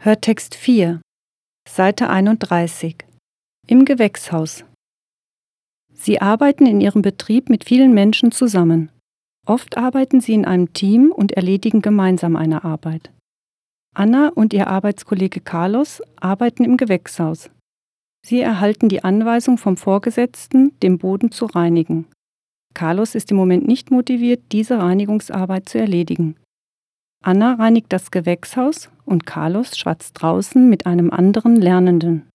Hörtext 4, Seite 31. Im Gewächshaus. Sie arbeiten in Ihrem Betrieb mit vielen Menschen zusammen. Oft arbeiten Sie in einem Team und erledigen gemeinsam eine Arbeit. Anna und ihr Arbeitskollege Carlos arbeiten im Gewächshaus. Sie erhalten die Anweisung vom Vorgesetzten, den Boden zu reinigen. Carlos ist im Moment nicht motiviert, diese Reinigungsarbeit zu erledigen. Anna reinigt das Gewächshaus und Carlos schwatzt draußen mit einem anderen Lernenden.